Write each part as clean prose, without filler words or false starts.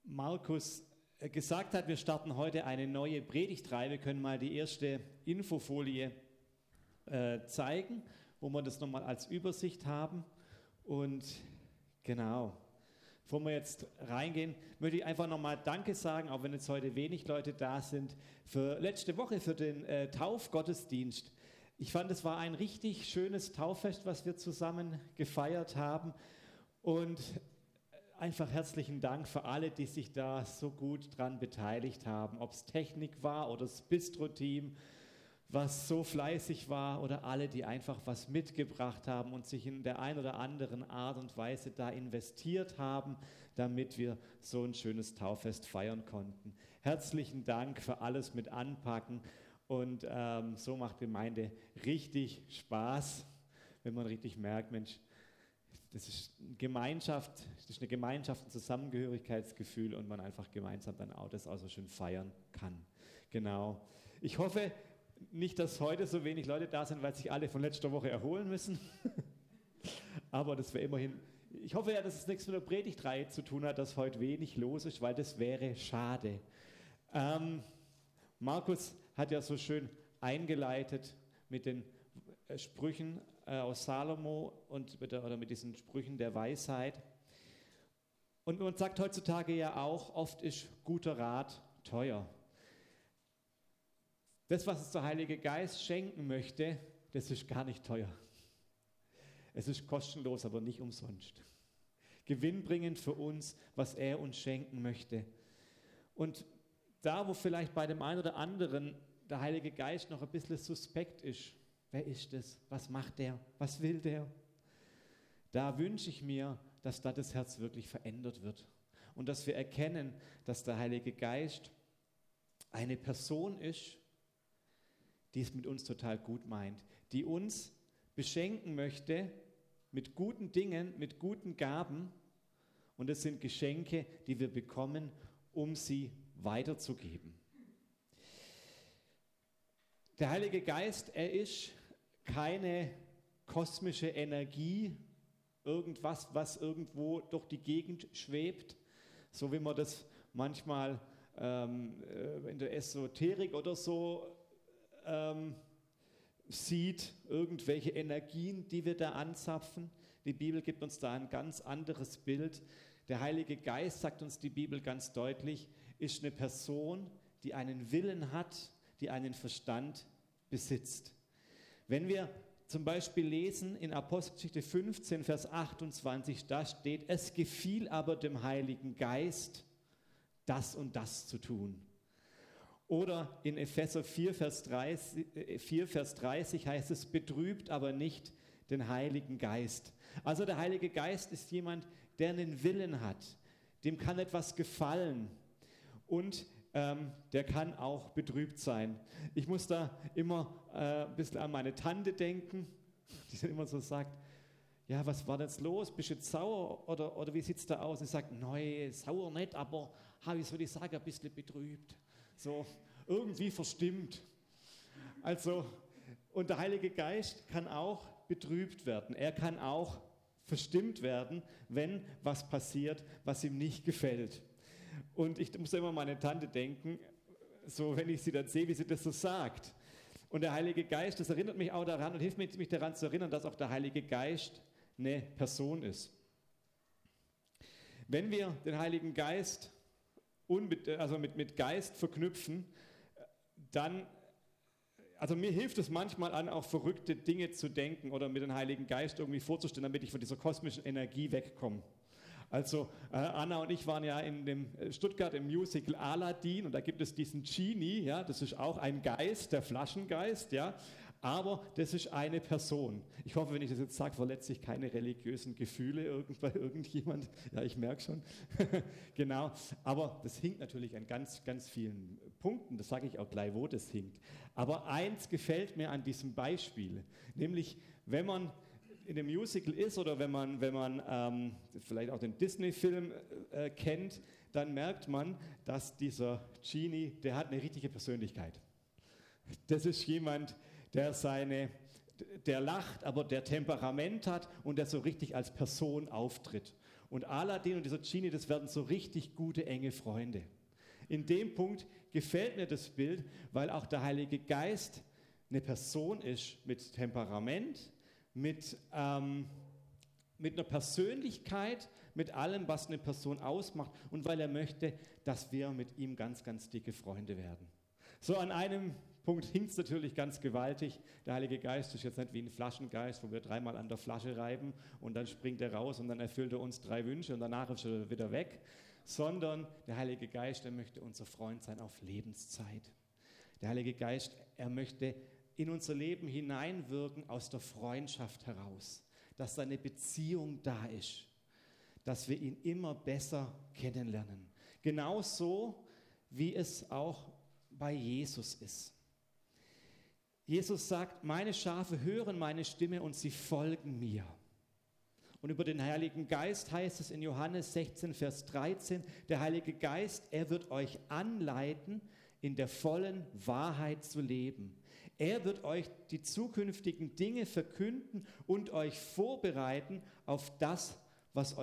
Markus gesagt hat, wir starten heute eine neue Predigtreihe. Wir können mal die erste Infofolie zeigen, wo wir das nochmal als Übersicht haben. Und genau, bevor wir jetzt reingehen, möchte ich einfach nochmal Danke sagen, auch wenn jetzt heute wenig Leute da sind, für letzte Woche, für den Taufgottesdienst. Ich fand, es war ein richtig schönes Tauffest, was wir zusammen gefeiert haben. Und einfach herzlichen Dank für alle, die sich da so gut dran beteiligt haben. Ob es Technik war oder das Bistro-Team, was so fleißig war, oder alle, die einfach was mitgebracht haben und sich in der einen oder anderen Art und Weise da investiert haben, damit wir so ein schönes Tauffest feiern konnten. Herzlichen Dank für alles mit Anpacken. Und so macht Gemeinde richtig Spaß, wenn man richtig merkt, Mensch, das ist eine Gemeinschaft, ein Zusammengehörigkeitsgefühl und man einfach gemeinsam dann auch das auch so schön feiern kann. Genau. Ich hoffe nicht, dass heute so wenig Leute da sind, weil sich alle von letzter Woche erholen müssen. Aber das wäre immerhin, ich hoffe ja, dass es nichts mit der Predigtreihe zu tun hat, dass heute wenig los ist, weil das wäre schade. Markus hat ja so schön eingeleitet mit den Sprüchen aus Salomo und mit diesen Sprüchen der Weisheit. Und man sagt heutzutage ja auch, oft ist guter Rat teuer. Das, was uns der Heilige Geist schenken möchte, das ist gar nicht teuer. Es ist kostenlos, aber nicht umsonst. Gewinnbringend für uns, was er uns schenken möchte. Und da, wo vielleicht bei dem einen oder anderen der Heilige Geist noch ein bisschen suspekt ist, wer ist es? Was macht der? Was will der? Da wünsche ich mir, dass da das Herz wirklich verändert wird. Und dass wir erkennen, dass der Heilige Geist eine Person ist, die es mit uns total gut meint, die uns beschenken möchte mit guten Dingen, mit guten Gaben. Und es sind Geschenke, die wir bekommen, um sie weiterzugeben. Der Heilige Geist, er ist keine kosmische Energie, irgendwas, was irgendwo durch die Gegend schwebt, so wie man das manchmal in der Esoterik oder so sieht, irgendwelche Energien, die wir da anzapfen. Die Bibel gibt uns da ein ganz anderes Bild. Der Heilige Geist, sagt uns die Bibel ganz deutlich, ist eine Person, die einen Willen hat, die einen Verstand besitzt. Wenn wir zum Beispiel lesen in Apostelgeschichte 15, Vers 28, da steht, es gefiel aber dem Heiligen Geist, das und das zu tun. Oder in Epheser 4, Vers 30 heißt es, betrübt aber nicht den Heiligen Geist. Also der Heilige Geist ist jemand, der einen Willen hat, dem kann etwas gefallen und der kann auch betrübt sein. Ich muss da immer ein bisschen an meine Tante denken, die dann immer so sagt, ja, was war denn jetzt los? Bist du jetzt sauer oder wie sieht es da aus? Ich sage, nein, sauer nicht, aber wie soll ich sagen, ein bisschen betrübt. So, irgendwie verstimmt. Also, und der Heilige Geist kann auch betrübt werden. Er kann auch verstimmt werden, wenn was passiert, was ihm nicht gefällt. Und ich muss immer an meine Tante denken, so wenn ich sie dann sehe, wie sie das so sagt. Und der Heilige Geist, das erinnert mich auch daran und hilft mir, mich daran zu erinnern, dass auch der Heilige Geist eine Person ist. Wenn wir den Heiligen Geist mit Geist verknüpfen, dann, also mir hilft es manchmal an, auch verrückte Dinge zu denken oder mir den Heiligen Geist irgendwie vorzustellen, damit ich von dieser kosmischen Energie wegkomme. Also Anna und ich waren ja in dem Stuttgart im Musical Aladdin und da gibt es diesen Genie, ja, das ist auch ein Geist, der Flaschengeist, ja, aber das ist eine Person. Ich hoffe, wenn ich das jetzt sage, verletze ich keine religiösen Gefühle bei irgendjemand. Ja, ich merke schon. Genau, aber das hinkt natürlich an ganz, ganz vielen Punkten, das sage ich auch gleich, wo das hinkt. Aber eins gefällt mir an diesem Beispiel, nämlich wenn man in dem Musical ist oder wenn man vielleicht auch den Disney-Film kennt, dann merkt man, dass dieser Genie, der hat eine richtige Persönlichkeit. Das ist jemand, der lacht, aber der Temperament hat und der so richtig als Person auftritt. Und Aladdin und dieser Genie, das werden so richtig gute, enge Freunde. In dem Punkt gefällt mir das Bild, weil auch der Heilige Geist eine Person ist mit Temperament, mit einer Persönlichkeit, mit allem, was eine Person ausmacht und weil er möchte, dass wir mit ihm ganz, ganz dicke Freunde werden. So an einem Punkt hinkt es natürlich ganz gewaltig. Der Heilige Geist ist jetzt nicht wie ein Flaschengeist, wo wir 3-mal an der Flasche reiben und dann springt er raus und dann erfüllt er uns 3 Wünsche und danach ist er wieder weg, sondern der Heilige Geist, der möchte unser Freund sein auf Lebenszeit. Der Heilige Geist, er möchte in unser Leben hineinwirken aus der Freundschaft heraus, dass seine Beziehung da ist, dass wir ihn immer besser kennenlernen. Genauso wie es auch bei Jesus ist. Jesus sagt, meine Schafe hören meine Stimme und sie folgen mir. Und über den Heiligen Geist heißt es in Johannes 16, Vers 13, der Heilige Geist, er wird euch anleiten, in der vollen Wahrheit zu leben. Er wird euch die zukünftigen Dinge verkünden und euch vorbereiten auf das, was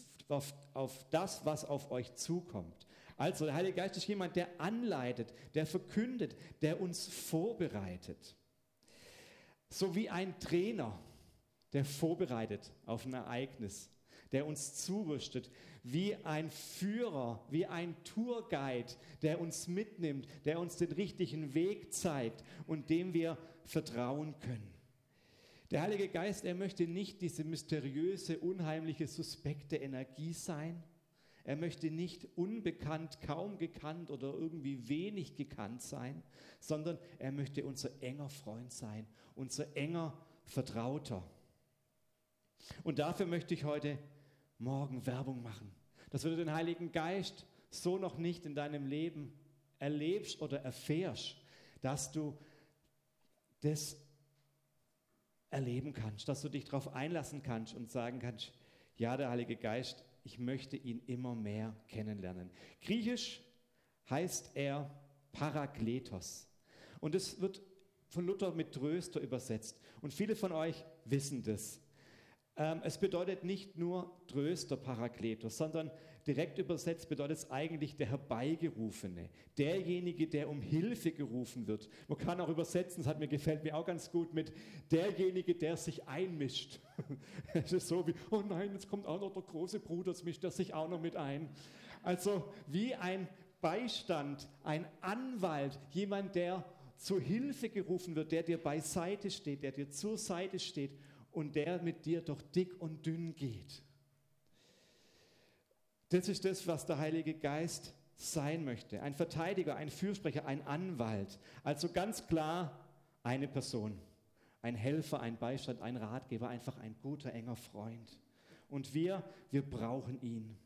auf euch zukommt. Also der Heilige Geist ist jemand, der anleitet, der verkündet, der uns vorbereitet. So wie ein Trainer, der vorbereitet auf ein Ereignis, der uns zurüstet, wie ein Führer, wie ein Tourguide, der uns mitnimmt, der uns den richtigen Weg zeigt und dem wir vertrauen können. Der Heilige Geist, er möchte nicht diese mysteriöse, unheimliche, suspekte Energie sein. Er möchte nicht unbekannt, kaum gekannt oder irgendwie wenig gekannt sein, sondern er möchte unser enger Freund sein, unser enger Vertrauter. Und dafür möchte ich heute Morgen Werbung machen, dass wenn du den Heiligen Geist so noch nicht in deinem Leben erlebst oder erfährst, dass du das erleben kannst, dass du dich darauf einlassen kannst und sagen kannst, ja, der Heilige Geist, ich möchte ihn immer mehr kennenlernen. Griechisch heißt er Parakletos und es wird von Luther mit Tröster übersetzt und viele von euch wissen das. Es bedeutet nicht nur Tröster, Parakletos, sondern direkt übersetzt bedeutet es eigentlich der Herbeigerufene, derjenige, der um Hilfe gerufen wird. Man kann auch übersetzen, gefällt mir auch ganz gut, mit derjenige, der sich einmischt. Es ist so wie, oh nein, jetzt kommt auch noch der große Bruder, jetzt mischt er sich auch noch mit ein. Also wie ein Beistand, ein Anwalt, jemand, der zur Hilfe gerufen wird, der dir beiseite steht, der dir zur Seite steht und der mit dir durch dick und dünn geht. Das ist das, was der Heilige Geist sein möchte. Ein Verteidiger, ein Fürsprecher, ein Anwalt. Also ganz klar eine Person. Ein Helfer, ein Beistand, ein Ratgeber, einfach ein guter, enger Freund. Und wir brauchen ihn.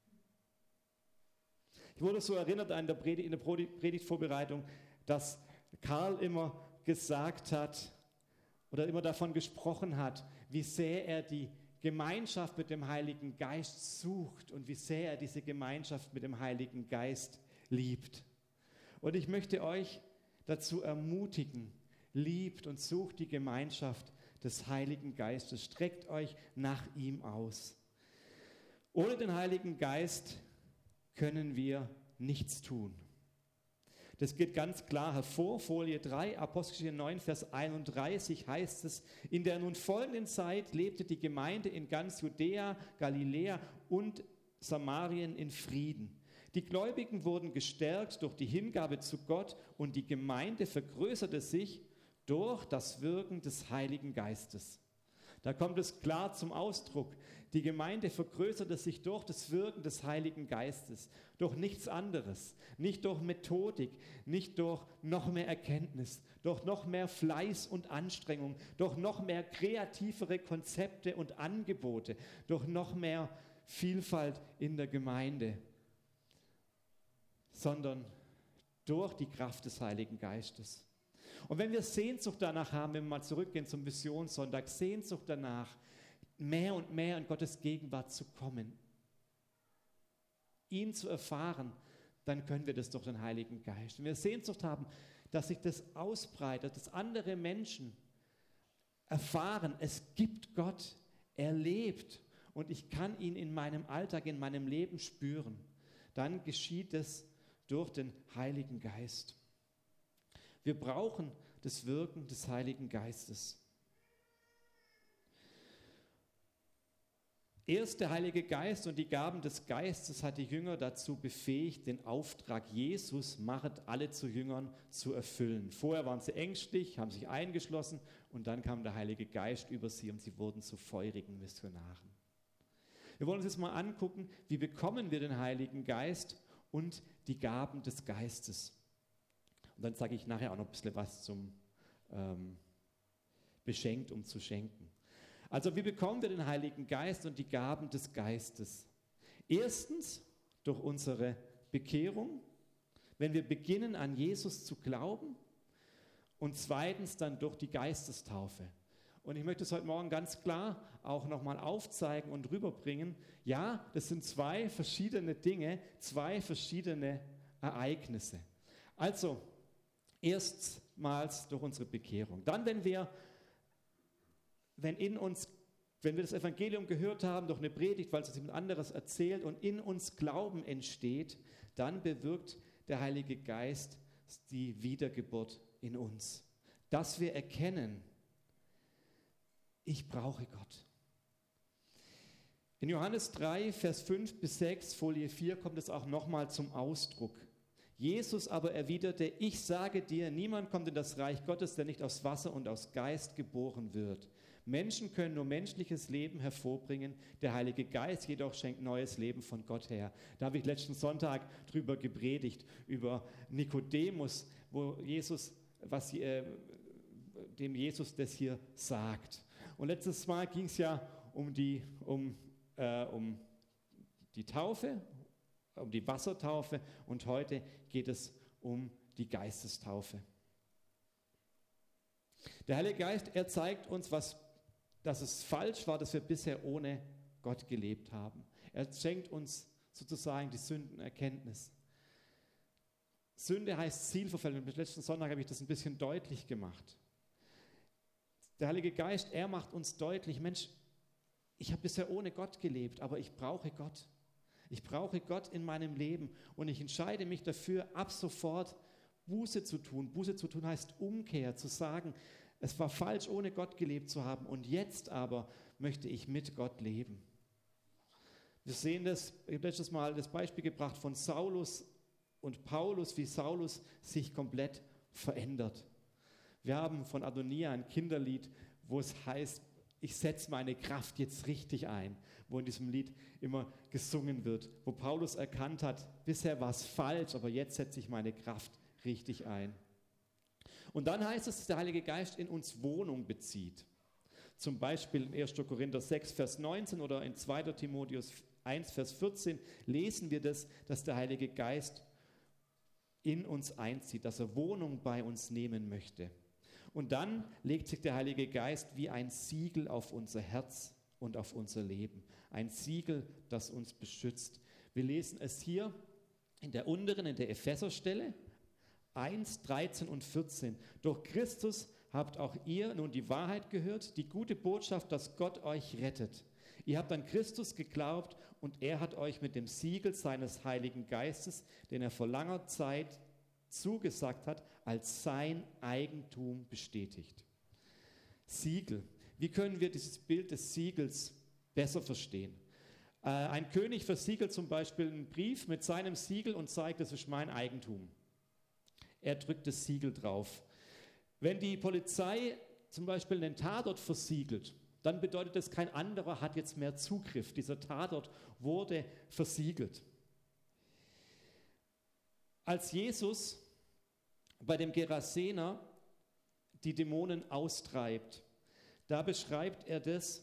Ich wurde so erinnert in der Predigtvorbereitung, dass Karl immer gesagt hat, oder immer davon gesprochen hat, wie sehr er die Gemeinschaft mit dem Heiligen Geist sucht und wie sehr er diese Gemeinschaft mit dem Heiligen Geist liebt. Und ich möchte euch dazu ermutigen, liebt und sucht die Gemeinschaft des Heiligen Geistes, streckt euch nach ihm aus. Ohne den Heiligen Geist können wir nichts tun. Das geht ganz klar hervor. Folie 3, Apostelgeschichte 9, Vers 31 heißt es, in der nun folgenden Zeit lebte die Gemeinde in ganz Judäa, Galiläa und Samarien in Frieden. Die Gläubigen wurden gestärkt durch die Hingabe zu Gott und die Gemeinde vergrößerte sich durch das Wirken des Heiligen Geistes. Da kommt es klar zum Ausdruck. Die Gemeinde vergrößerte sich durch das Wirken des Heiligen Geistes, durch nichts anderes, nicht durch Methodik, nicht durch noch mehr Erkenntnis, durch noch mehr Fleiß und Anstrengung, durch noch mehr kreativere Konzepte und Angebote, durch noch mehr Vielfalt in der Gemeinde, sondern durch die Kraft des Heiligen Geistes. Und wenn wir Sehnsucht danach haben, wenn wir mal zurückgehen zum Missionssonntag, Sehnsucht danach, mehr und mehr in Gottes Gegenwart zu kommen, ihn zu erfahren, dann können wir das durch den Heiligen Geist. Wenn wir Sehnsucht haben, dass sich das ausbreitet, dass andere Menschen erfahren, es gibt Gott, er lebt und ich kann ihn in meinem Alltag, in meinem Leben spüren, dann geschieht es durch den Heiligen Geist. Wir brauchen das Wirken des Heiligen Geistes. Erst der Heilige Geist und die Gaben des Geistes hat die Jünger dazu befähigt, den Auftrag Jesus, machet alle zu Jüngern, zu erfüllen. Vorher waren sie ängstlich, haben sich eingeschlossen und dann kam der Heilige Geist über sie und sie wurden zu feurigen Missionaren. Wir wollen uns jetzt mal angucken, wie bekommen wir den Heiligen Geist und die Gaben des Geistes. Und dann sage ich nachher auch noch ein bisschen was zum beschenkt, um zu schenken. Also wie bekommen wir den Heiligen Geist und die Gaben des Geistes? Erstens durch unsere Bekehrung, wenn wir beginnen an Jesus zu glauben, und zweitens dann durch die Geistestaufe. Und ich möchte es heute Morgen ganz klar auch nochmal aufzeigen und rüberbringen. Ja, das sind zwei verschiedene Dinge, zwei verschiedene Ereignisse. Also erstmals durch unsere Bekehrung. Dann, wenn wir das Evangelium gehört haben, durch eine Predigt, weil es uns jemand anderes erzählt und in uns Glauben entsteht, dann bewirkt der Heilige Geist die Wiedergeburt in uns. Dass wir erkennen, ich brauche Gott. In Johannes 3, Vers 5 bis 6, Folie 4, kommt es auch nochmal zum Ausdruck. Jesus aber erwiderte, ich sage dir, niemand kommt in das Reich Gottes, der nicht aus Wasser und aus Geist geboren wird. Menschen können nur menschliches Leben hervorbringen, der Heilige Geist jedoch schenkt neues Leben von Gott her. Da habe ich letzten Sonntag drüber gepredigt, über Nikodemus, dem Jesus das hier sagt. Und letztes Mal ging es ja um die Taufe, um die Wassertaufe und heute geht es um die Geistestaufe. Der Heilige Geist, er zeigt uns, dass es falsch war, dass wir bisher ohne Gott gelebt haben. Er schenkt uns sozusagen die Sündenerkenntnis. Sünde heißt Zielverfehlung. Letzten Sonntag habe ich das ein bisschen deutlich gemacht. Der Heilige Geist, er macht uns deutlich, Mensch, ich habe bisher ohne Gott gelebt, aber ich brauche Gott. Ich brauche Gott in meinem Leben und ich entscheide mich dafür, ab sofort Buße zu tun. Buße zu tun heißt Umkehr, zu sagen, es war falsch, ohne Gott gelebt zu haben und jetzt aber möchte ich mit Gott leben. Wir sehen das, ich habe letztes Mal das Beispiel gebracht von Saulus und Paulus, wie Saulus sich komplett verändert. Wir haben von Adonia ein Kinderlied, wo es heißt, ich setze meine Kraft jetzt richtig ein, wo in diesem Lied immer gesungen wird, wo Paulus erkannt hat, bisher war es falsch, aber jetzt setze ich meine Kraft richtig ein. Und dann heißt es, dass der Heilige Geist in uns Wohnung bezieht. Zum Beispiel in 1. Korinther 6, Vers 19 oder in 2. Timotheus 1, Vers 14 lesen wir das, dass der Heilige Geist in uns einzieht, dass er Wohnung bei uns nehmen möchte. Und dann legt sich der Heilige Geist wie ein Siegel auf unser Herz und auf unser Leben. Ein Siegel, das uns beschützt. Wir lesen es hier in der Epheserstelle 1, 13 und 14. Durch Christus habt auch ihr nun die Wahrheit gehört, die gute Botschaft, dass Gott euch rettet. Ihr habt an Christus geglaubt und er hat euch mit dem Siegel seines Heiligen Geistes, den er vor langer Zeit zugesagt hat, als sein Eigentum bestätigt. Siegel. Wie können wir dieses Bild des Siegels besser verstehen? Ein König versiegelt zum Beispiel einen Brief mit seinem Siegel und zeigt, das ist mein Eigentum. Er drückt das Siegel drauf. Wenn die Polizei zum Beispiel einen Tatort versiegelt, dann bedeutet das, kein anderer hat jetzt mehr Zugriff. Dieser Tatort wurde versiegelt. Als Jesus bei dem Gerasener die Dämonen austreibt, da beschreibt er das,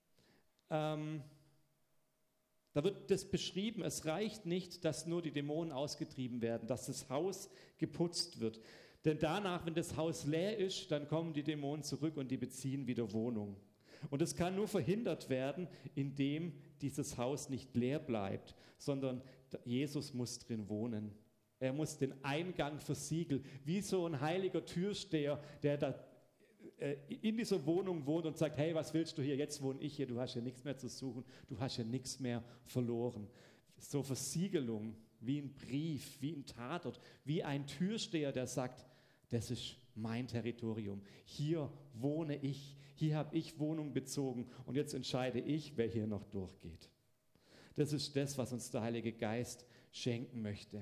da wird das beschrieben, es reicht nicht, dass nur die Dämonen ausgetrieben werden, dass das Haus geputzt wird. Denn danach, wenn das Haus leer ist, dann kommen die Dämonen zurück und die beziehen wieder Wohnung. Und es kann nur verhindert werden, indem dieses Haus nicht leer bleibt, sondern Jesus muss drin wohnen. Er muss den Eingang versiegeln, wie so ein heiliger Türsteher, der da in dieser Wohnung wohnt und sagt, hey, was willst du hier? Jetzt wohne ich hier, du hast hier nichts mehr zu suchen, du hast hier nichts mehr verloren. So Versiegelung, wie ein Brief, wie ein Tatort, wie ein Türsteher, der sagt, das ist mein Territorium. Hier wohne ich, hier habe ich Wohnung bezogen und jetzt entscheide ich, wer hier noch durchgeht. Das ist das, was uns der Heilige Geist schenken möchte.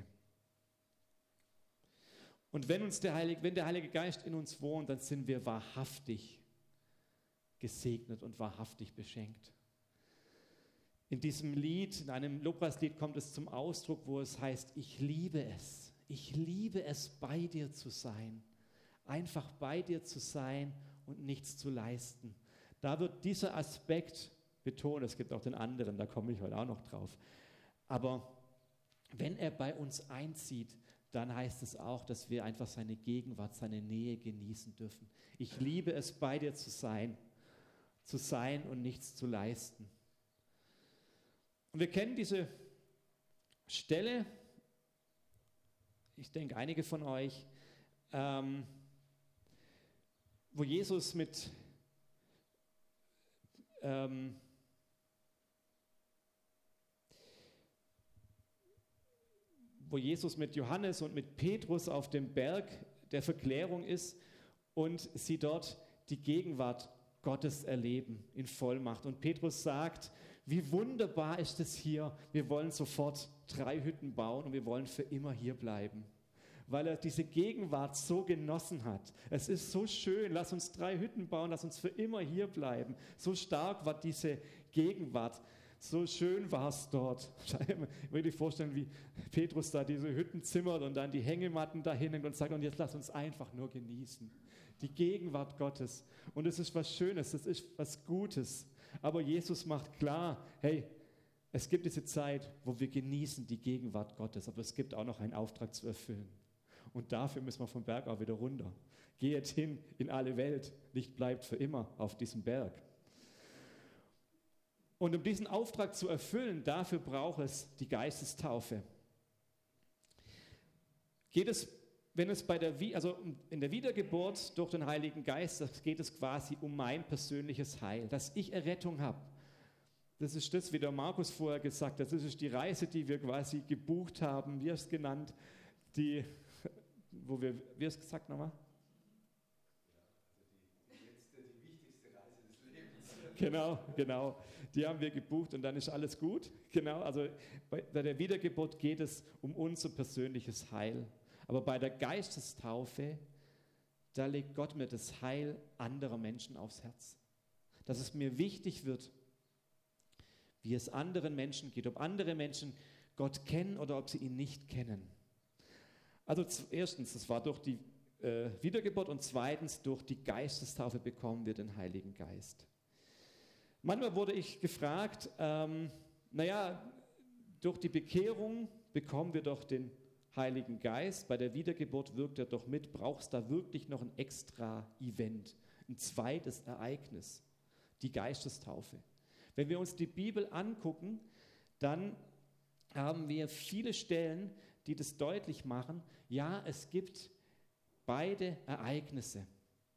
Und wenn der Heilige Geist in uns wohnt, dann sind wir wahrhaftig gesegnet und wahrhaftig beschenkt. In diesem Lied, in einem Lobpreislied kommt es zum Ausdruck, wo es heißt, ich liebe es, bei dir zu sein. Einfach bei dir zu sein und nichts zu leisten. Da wird dieser Aspekt betont, es gibt auch den anderen, da komme ich heute auch noch drauf. Aber wenn er bei uns einzieht, dann heißt es auch, dass wir einfach seine Gegenwart, seine Nähe genießen dürfen. Ich liebe es, bei dir zu sein und nichts zu leisten. Und wir kennen diese Stelle, ich denke einige von euch, wo Jesus mit Johannes und mit Petrus auf dem Berg der Verklärung ist und sie dort die Gegenwart Gottes erleben in Vollmacht. Und Petrus sagt, wie wunderbar ist es hier, wir wollen sofort 3 Hütten bauen und wir wollen für immer hier bleiben. Weil er diese Gegenwart so genossen hat. Es ist so schön, lass uns 3 Hütten bauen, lass uns für immer hier bleiben. So stark war diese Gegenwart. So schön war es dort. Ich kann mir wirklich vorstellen, wie Petrus da diese Hütten zimmert und dann die Hängematten da hinhängt und sagt, und jetzt lass uns einfach nur genießen. Die Gegenwart Gottes. Und es ist was Schönes, es ist was Gutes. Aber Jesus macht klar, hey, es gibt diese Zeit, wo wir genießen die Gegenwart Gottes, aber es gibt auch noch einen Auftrag zu erfüllen. Und dafür müssen wir vom Berg auch wieder runter. Geht hin in alle Welt, Licht bleibt für immer auf diesem Berg. Und um diesen Auftrag zu erfüllen, dafür braucht es die Geistestaufe. In der Wiedergeburt durch den Heiligen Geist, geht es quasi um mein persönliches Heil, dass ich Errettung habe. Das ist das, wie der Markus vorher gesagt hat, das ist die Reise, die wir quasi gebucht haben, wie er es genannt, wie hast du gesagt nochmal? Die wichtigste Reise des Lebens. Genau. Die haben wir gebucht und dann ist alles gut. Genau, also bei der Wiedergeburt geht es um unser persönliches Heil. Aber bei der Geistestaufe, da legt Gott mir das Heil anderer Menschen aufs Herz. Dass es mir wichtig wird, wie es anderen Menschen geht, ob andere Menschen Gott kennen oder ob sie ihn nicht kennen. Also erstens, das war durch die Wiedergeburt und zweitens, durch die Geistestaufe bekommen wir den Heiligen Geist. Manchmal wurde ich gefragt, durch die Bekehrung bekommen wir doch den Heiligen Geist, bei der Wiedergeburt wirkt er doch mit, brauchst da wirklich noch ein extra Event, ein zweites Ereignis, die Geistestaufe. Wenn wir uns die Bibel angucken, dann haben wir viele Stellen, die das deutlich machen, ja, es gibt beide Ereignisse.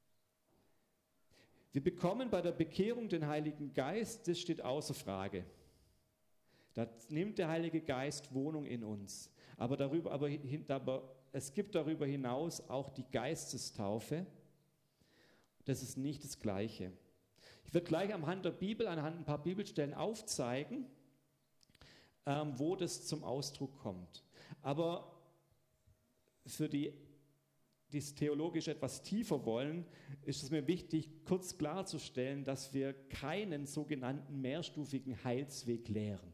Wir bekommen bei der Bekehrung den Heiligen Geist, das steht außer Frage. Da nimmt der Heilige Geist Wohnung in uns. Aber es gibt darüber hinaus auch die Geistestaufe. Das ist nicht das Gleiche. Ich werde gleich anhand ein paar Bibelstellen aufzeigen, wo das zum Ausdruck kommt. Aber für die es theologisch etwas tiefer wollen, ist es mir wichtig, kurz klarzustellen, dass wir keinen sogenannten mehrstufigen Heilsweg lehren.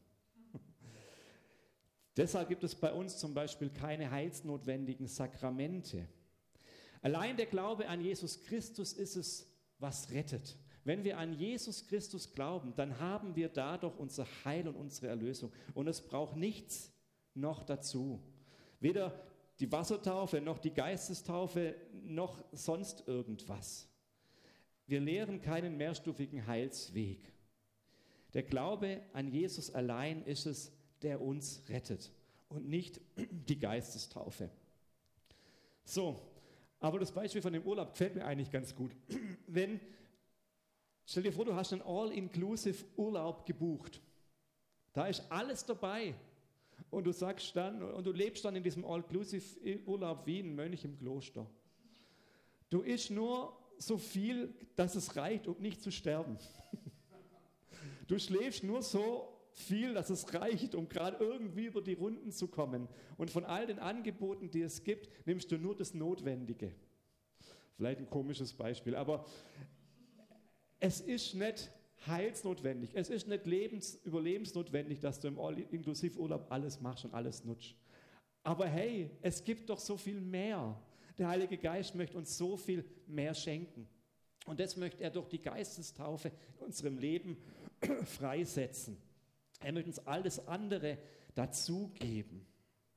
Deshalb gibt es bei uns zum Beispiel keine heilsnotwendigen Sakramente. Allein der Glaube an Jesus Christus ist es, was rettet. Wenn wir an Jesus Christus glauben, dann haben wir dadurch unser Heil und unsere Erlösung. Und es braucht nichts noch dazu. Weder die Wassertaufe, noch die Geistestaufe, noch sonst irgendwas. Wir lehren keinen mehrstufigen Heilsweg. Der Glaube an Jesus allein ist es, der uns rettet und nicht die Geistestaufe. So, Aber das Beispiel von dem Urlaub gefällt mir eigentlich ganz gut. Stell dir vor, du hast einen All-Inclusive-Urlaub gebucht. Da ist alles dabei. Und du sagst dann, und du lebst dann in diesem All-Inclusive-Urlaub wie ein Mönch im Kloster. Du isst nur so viel, dass es reicht, um nicht zu sterben. Du schläfst nur so viel, dass es reicht, um gerade irgendwie über die Runden zu kommen. Und von all den Angeboten, die es gibt, nimmst du nur das Notwendige. Vielleicht ein komisches Beispiel, aber es ist nicht heilsnotwendig, es ist nicht überlebensnotwendig, dass du im All-Inklusiv-Urlaub alles machst und alles nutzt. Aber hey, es gibt doch so viel mehr. Der Heilige Geist möchte uns so viel mehr schenken. Und das möchte er durch die Geistestaufe in unserem Leben freisetzen. Er möchte uns alles andere dazugeben.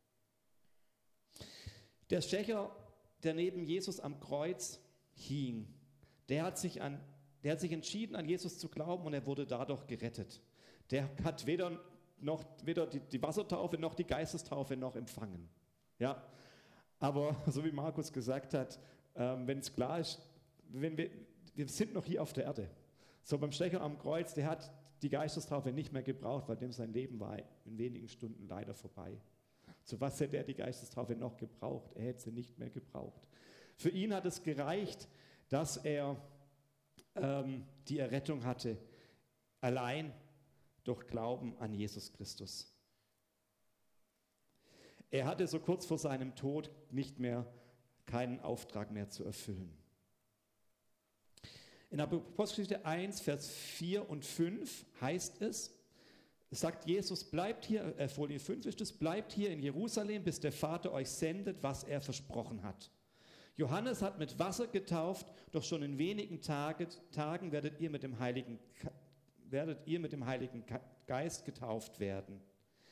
Der Schächer, der neben Jesus am Kreuz hing, der hat sich entschieden, an Jesus zu glauben und er wurde dadurch gerettet. Der hat weder die Wassertaufe noch die Geistestaufe noch empfangen. Ja, aber so wie Markus gesagt hat, wenn es klar ist, wir sind noch hier auf der Erde. So beim Schächer am Kreuz, der hat die Geistestaufe nicht mehr gebraucht, weil dem sein Leben war in wenigen Stunden leider vorbei. Zu was hätte er die Geistestaufe noch gebraucht? Er hätte sie nicht mehr gebraucht. Für ihn hat es gereicht, dass er die Errettung hatte, allein durch Glauben an Jesus Christus. Er hatte so kurz vor seinem Tod keinen Auftrag mehr zu erfüllen. In Apostelgeschichte 1, Vers 4 und 5 heißt es, sagt Jesus, bleibt hier, Folie 5 ist es, bleibt hier in Jerusalem, bis der Vater euch sendet, was er versprochen hat. Johannes hat mit Wasser getauft, doch schon in wenigen Tagen werdet ihr mit dem Heiligen Geist getauft werden.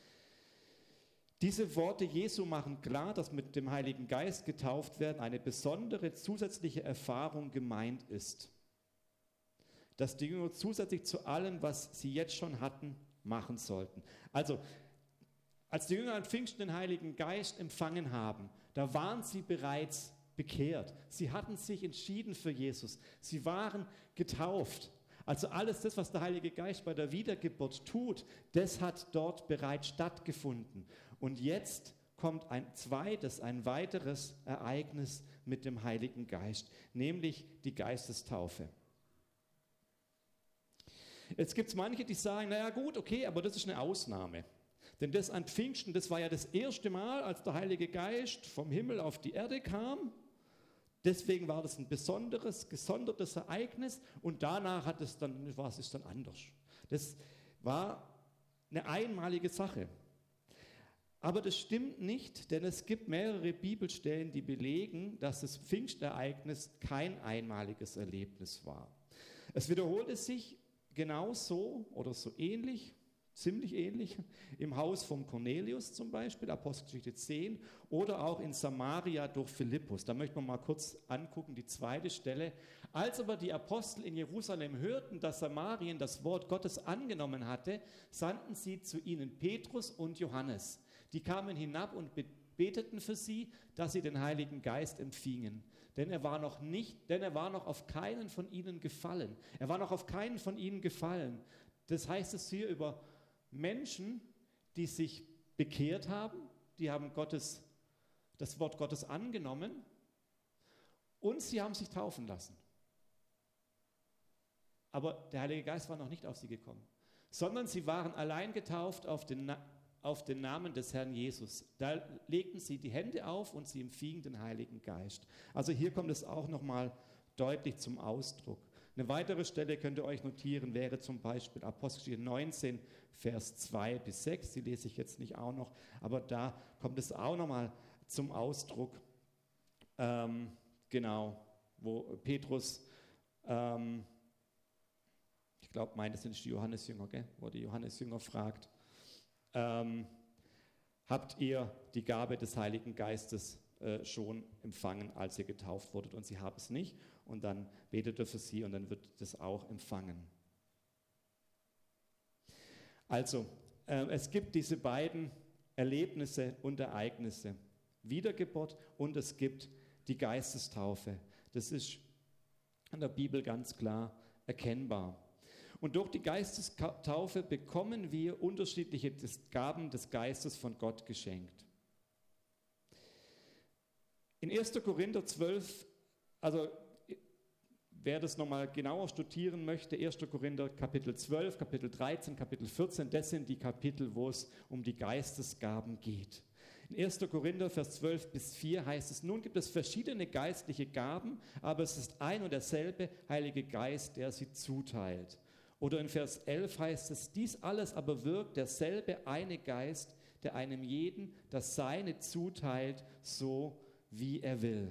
Diese Worte Jesu machen klar, dass mit dem Heiligen Geist getauft werden eine besondere zusätzliche Erfahrung gemeint ist. Dass die Jünger zusätzlich zu allem, was sie jetzt schon hatten, machen sollten. Also, als die Jünger an Pfingsten den Heiligen Geist empfangen haben, da waren sie bereits bekehrt. Sie hatten sich entschieden für Jesus. Sie waren getauft. Also alles das, was der Heilige Geist bei der Wiedergeburt tut, das hat dort bereits stattgefunden. Und jetzt kommt ein weiteres Ereignis mit dem Heiligen Geist, nämlich die Geistestaufe. Jetzt gibt es manche, die sagen, naja gut, okay, aber das ist eine Ausnahme. Denn das an Pfingsten, das war ja das erste Mal, als der Heilige Geist vom Himmel auf die Erde kam. Deswegen war das ein gesondertes Ereignis und danach war es dann anders. Das war eine einmalige Sache. Aber das stimmt nicht, denn es gibt mehrere Bibelstellen, die belegen, dass das Pfingstereignis kein einmaliges Erlebnis war. Es wiederholte sich genauso oder so ähnlich, ziemlich ähnlich, im Haus von Cornelius zum Beispiel, Apostelgeschichte 10, oder auch in Samaria durch Philippus. Da möchten wir mal kurz angucken, die zweite Stelle. Als aber die Apostel in Jerusalem hörten, dass Samarien das Wort Gottes angenommen hatte, sandten sie zu ihnen Petrus und Johannes. Die kamen hinab und beteten für sie, dass sie den Heiligen Geist empfingen. Denn er war noch auf keinen von ihnen gefallen. Er war noch auf keinen von ihnen gefallen. Das heißt es hier über Menschen, die sich bekehrt haben, die haben das Wort Gottes angenommen und sie haben sich taufen lassen. Aber der Heilige Geist war noch nicht auf sie gekommen, sondern sie waren allein getauft auf den Namen des Herrn Jesus. Da legten sie die Hände auf und sie empfingen den Heiligen Geist. Also hier kommt es auch nochmal deutlich zum Ausdruck. Eine weitere Stelle könnt ihr euch notieren, wäre zum Beispiel Apostelgeschichte 19, Vers 2 bis 6. Die lese ich jetzt nicht auch noch, aber da kommt es auch nochmal zum Ausdruck, wo Petrus, ich glaube, das sind die Johannesjünger, wo die Johannesjünger fragt, habt ihr die Gabe des Heiligen Geistes schon empfangen, als ihr getauft wurdet? Und sie haben es nicht. Und dann betet er für sie und dann wird das auch empfangen. Also, es gibt diese beiden Erlebnisse und Ereignisse. Wiedergeburt und es gibt die Geistestaufe. Das ist in der Bibel ganz klar erkennbar. Und durch die Geistestaufe bekommen wir unterschiedliche Gaben des Geistes von Gott geschenkt. In 1. Korinther 12, also wer das nochmal genauer studieren möchte, 1. Korinther Kapitel 12, Kapitel 13, Kapitel 14, das sind die Kapitel, wo es um die Geistesgaben geht. In 1. Korinther, Vers 12 bis 4 heißt es, nun gibt es verschiedene geistliche Gaben, aber es ist ein und derselbe Heilige Geist, der sie zuteilt. Oder in Vers 11 heißt es, dies alles aber wirkt derselbe eine Geist, der einem jeden das Seine zuteilt, so wie er will.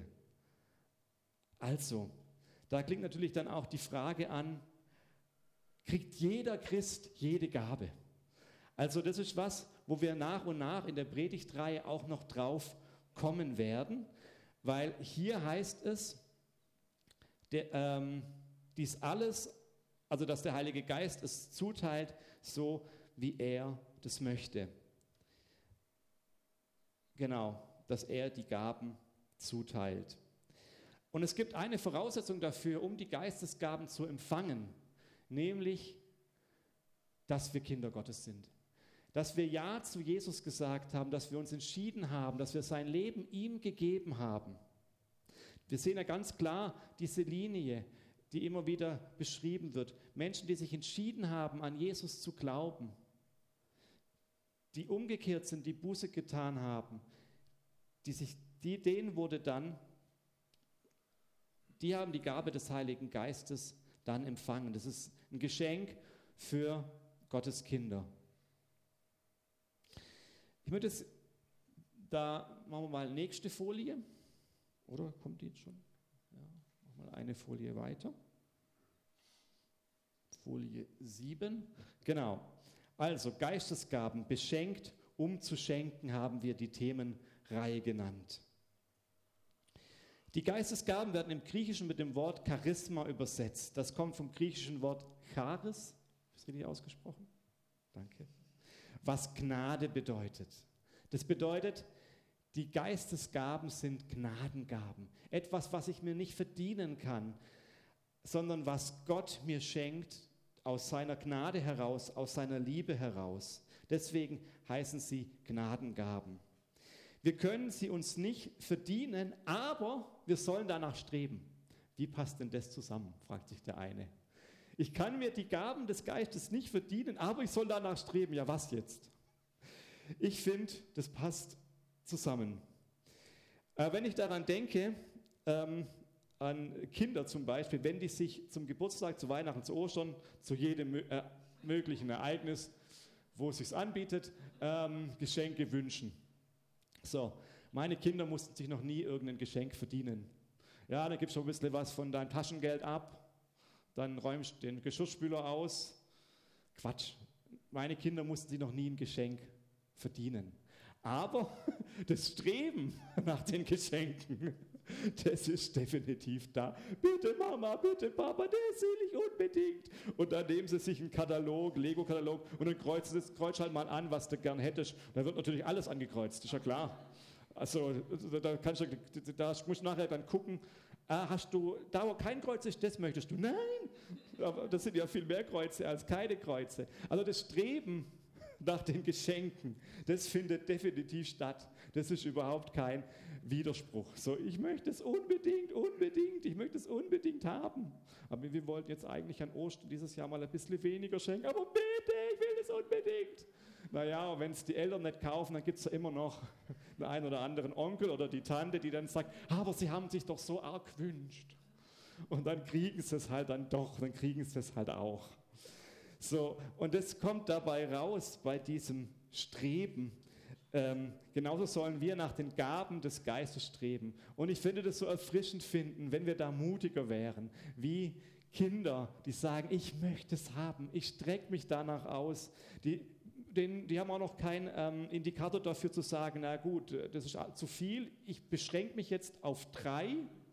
Also, da klingt natürlich dann auch die Frage an, kriegt jeder Christ jede Gabe? Also das ist was, wo wir nach und nach in der Predigtreihe auch noch drauf kommen werden, weil hier heißt es, dies alles, also dass der Heilige Geist es zuteilt, so wie er das möchte. Genau, dass er die Gaben zuteilt. Und es gibt eine Voraussetzung dafür, um die Geistesgaben zu empfangen, nämlich, dass wir Kinder Gottes sind. Dass wir Ja zu Jesus gesagt haben, dass wir uns entschieden haben, dass wir sein Leben ihm gegeben haben. Wir sehen ja ganz klar diese Linie, die immer wieder beschrieben wird. Menschen, die sich entschieden haben, an Jesus zu glauben, die umgekehrt sind, die Buße getan haben, denen wurde dann, die haben die Gabe des Heiligen Geistes dann empfangen. Das ist ein Geschenk für Gottes Kinder. Ich möchte jetzt, da machen wir mal nächste Folie. Oder kommt die jetzt schon? Ja, machen wir mal eine Folie weiter. Folie 7. Genau. Also Geistesgaben, beschenkt, um zu schenken, haben wir die Themenreihe genannt. Die Geistesgaben werden im Griechischen mit dem Wort Charisma übersetzt. Das kommt vom griechischen Wort Charis. Ist das richtig ausgesprochen? Danke. Was Gnade bedeutet. Das bedeutet, die Geistesgaben sind Gnadengaben. Etwas, was ich mir nicht verdienen kann, sondern was Gott mir schenkt aus seiner Gnade heraus, aus seiner Liebe heraus. Deswegen heißen sie Gnadengaben. Wir können sie uns nicht verdienen, aber wir sollen danach streben. Wie passt denn das zusammen, fragt sich der eine. Ich kann mir die Gaben des Geistes nicht verdienen, aber ich soll danach streben. Ja, was jetzt? Ich finde, das passt zusammen. Wenn ich daran denke, an Kinder zum Beispiel, wenn die sich zum Geburtstag, zu Weihnachten, zu Ostern, zu jedem möglichen Ereignis, wo es sich anbietet, Geschenke wünschen. So, meine Kinder mussten sich noch nie irgendein Geschenk verdienen. Ja, dann gibst du ein bisschen was von deinem Taschengeld ab, dann räumst du den Geschirrspüler aus. Quatsch, meine Kinder mussten sich noch nie ein Geschenk verdienen. Aber das Streben nach den Geschenken, das ist definitiv da. Bitte Mama, bitte Papa, das will ich unbedingt. Und dann nehmen sie sich einen Katalog, Lego-Katalog, und dann kreuz halt mal an, was du gern hättest. Da wird natürlich alles angekreuzt, ist ja klar. Also da musst du nachher dann gucken, hast du, da wo kein Kreuz ist, das möchtest du. Nein, aber das sind ja viel mehr Kreuze als keine Kreuze. Also das Streben nach den Geschenken, das findet definitiv statt. Das ist überhaupt kein Widerspruch. So, ich möchte es unbedingt, ich möchte es unbedingt haben. Aber wir wollten jetzt eigentlich an Ostern dieses Jahr mal ein bisschen weniger schenken. Aber bitte, ich will es unbedingt. Naja, wenn es die Eltern nicht kaufen, dann gibt es ja immer noch den einen oder anderen Onkel oder die Tante, die dann sagt, aber sie haben sich doch so arg gewünscht. Und dann kriegen sie es halt dann doch, dann kriegen sie es halt auch. So, und das kommt dabei raus bei diesem Streben. Genauso sollen wir nach den Gaben des Geistes streben. Und ich finde das so erfrischend finden, wenn wir da mutiger wären, wie Kinder, die sagen, ich möchte es haben, ich strecke mich danach aus. Die haben auch noch keinen Indikator dafür zu sagen, na gut, das ist zu viel, ich beschränke mich jetzt auf 3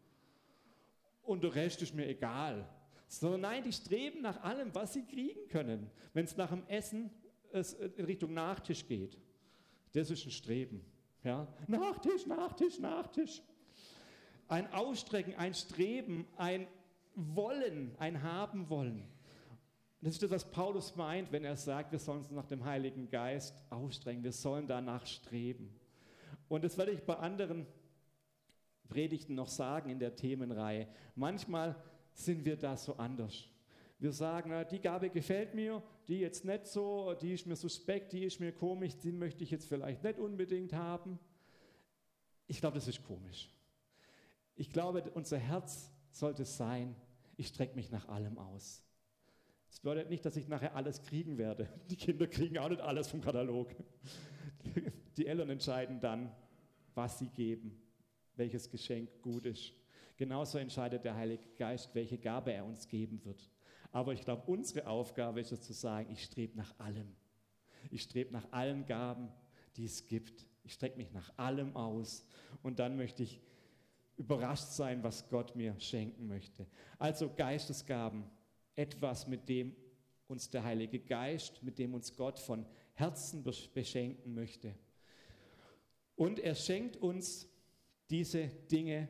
und der Rest ist mir egal. Sondern nein, die streben nach allem, was sie kriegen können. Wenn es nach dem Essen in Richtung Nachtisch geht, das ist ein Streben. Ja? Nachtisch, Nachtisch, Nachtisch. ein Ausstrecken, ein Streben, ein Wollen, ein Haben wollen. Das ist das, was Paulus meint, wenn er sagt, wir sollen uns nach dem Heiligen Geist ausstrecken, wir sollen danach streben. Und das werde ich bei anderen Predigten noch sagen in der Themenreihe. Manchmal sind wir da so anders. Wir sagen, na, die Gabe gefällt mir, die jetzt nicht so, die ist mir suspekt, die ist mir komisch, die möchte ich jetzt vielleicht nicht unbedingt haben. Ich glaube, das ist komisch. Ich glaube, unser Herz sollte sein, ich strecke mich nach allem aus. Das bedeutet nicht, dass ich nachher alles kriegen werde. Die Kinder kriegen auch nicht alles vom Katalog. Die Eltern entscheiden dann, was sie geben, welches Geschenk gut ist. Genauso entscheidet der Heilige Geist, welche Gabe er uns geben wird. Aber ich glaube, unsere Aufgabe ist es zu sagen, ich strebe nach allem. Ich strebe nach allen Gaben, die es gibt. Ich strecke mich nach allem aus. Und dann möchte ich überrascht sein, was Gott mir schenken möchte. Also Geistesgaben. Etwas, mit dem uns der Heilige Geist, mit dem uns Gott von Herzen beschenken möchte. Und er schenkt uns diese Dinge,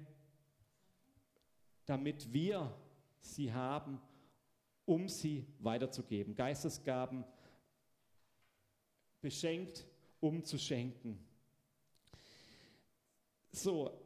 damit wir sie haben, um sie weiterzugeben. Geistesgaben beschenkt, um zu schenken. So,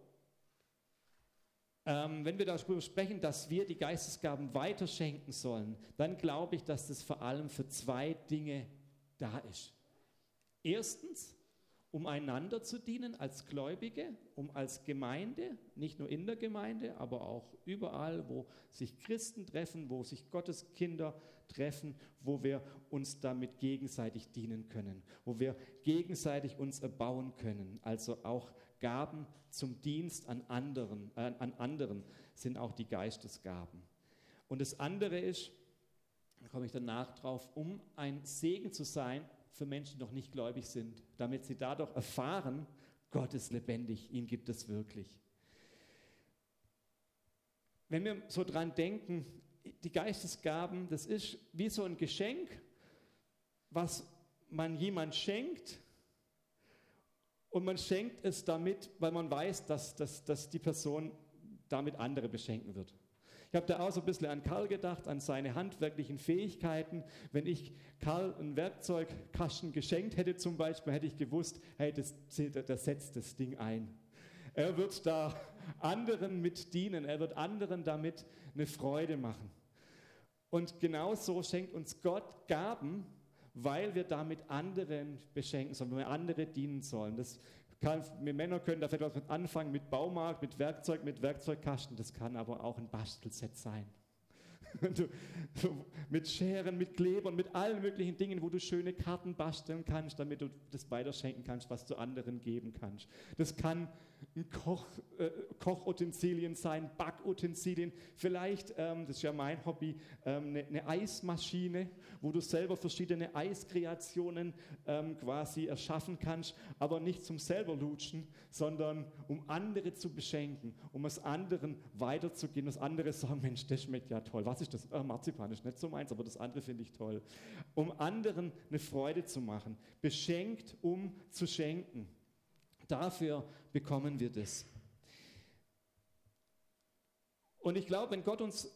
wenn wir darüber sprechen, dass wir die Geistesgaben weiterschenken sollen, dann glaube ich, dass das vor allem für zwei Dinge da ist. Erstens, um einander zu dienen als Gläubige, um als Gemeinde, nicht nur in der Gemeinde, aber auch überall, wo sich Christen treffen, wo sich Gottes Kinder treffen, wo wir uns damit gegenseitig dienen können, wo wir gegenseitig uns erbauen können, also auch Gaben zum Dienst an anderen sind auch die Geistesgaben. Und das andere ist, da komme ich danach drauf, um ein Segen zu sein für Menschen, die noch nicht gläubig sind, damit sie dadurch erfahren, Gott ist lebendig, ihn gibt es wirklich. Wenn wir so dran denken, die Geistesgaben, das ist wie so ein Geschenk, was man jemand schenkt, und man schenkt es damit, weil man weiß, dass die Person damit andere beschenken wird. Ich habe da auch so ein bisschen an Karl gedacht, an seine handwerklichen Fähigkeiten. Wenn ich Karl einen Werkzeugkasten geschenkt hätte zum Beispiel, hätte ich gewusst, hey, der setzt das Ding ein. Er wird da anderen mit dienen, er wird anderen damit eine Freude machen. Und genauso schenkt uns Gott Gaben, weil wir damit anderen beschenken sollen, weil wir andere dienen sollen. Wir Männer können da vielleicht was anfangen mit Baumarkt, mit Werkzeugkasten, das kann aber auch ein Bastelset sein. Mit Scheren, mit Klebern, mit allen möglichen Dingen, wo du schöne Karten basteln kannst, damit du das weiterschenken kannst, was du anderen geben kannst. Das kann ein Kochutensilien sein, Backutensilien, vielleicht, das ist ja mein Hobby, eine Eismaschine, wo du selber verschiedene Eiskreationen quasi erschaffen kannst, aber nicht zum selber lutschen, sondern um andere zu beschenken, um es anderen weiterzugeben, dass andere sagen, Mensch, das schmeckt ja toll. Was ist das? Marzipan ist nicht so meins, aber das andere finde ich toll. Um anderen eine Freude zu machen. Beschenkt, um zu schenken. Dafür bekommen wir das. Und ich glaube, wenn Gott uns,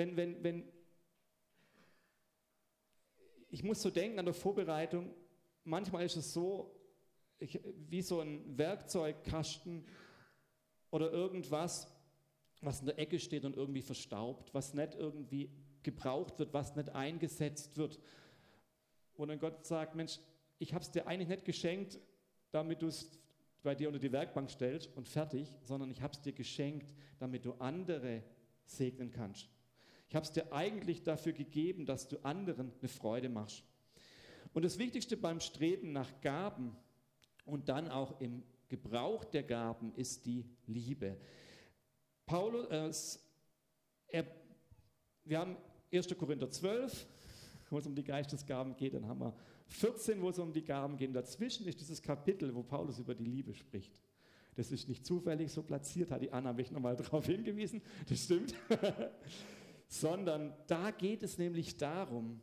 ich muss so denken an der Vorbereitung, manchmal ist es so, wie so ein Werkzeugkasten oder irgendwas, was in der Ecke steht und irgendwie verstaubt, was nicht irgendwie gebraucht wird, was nicht eingesetzt wird. Und dann Gott sagt, Mensch, ich habe es dir eigentlich nicht geschenkt, damit du es bei dir unter die Werkbank stellst und fertig, sondern ich habe es dir geschenkt, damit du andere segnen kannst. Ich habe es dir eigentlich dafür gegeben, dass du anderen eine Freude machst. Und das Wichtigste beim Streben nach Gaben und dann auch im Gebrauch der Gaben ist die Liebe. Wir haben 1. Korinther 12, wo es um die Geistesgaben geht, dann haben wir 14, wo es um die Gaben geht. Dazwischen ist dieses Kapitel, wo Paulus über die Liebe spricht. Das ist nicht zufällig so platziert, hat die Anna mich nochmal darauf hingewiesen, das stimmt. Sondern da geht es nämlich darum,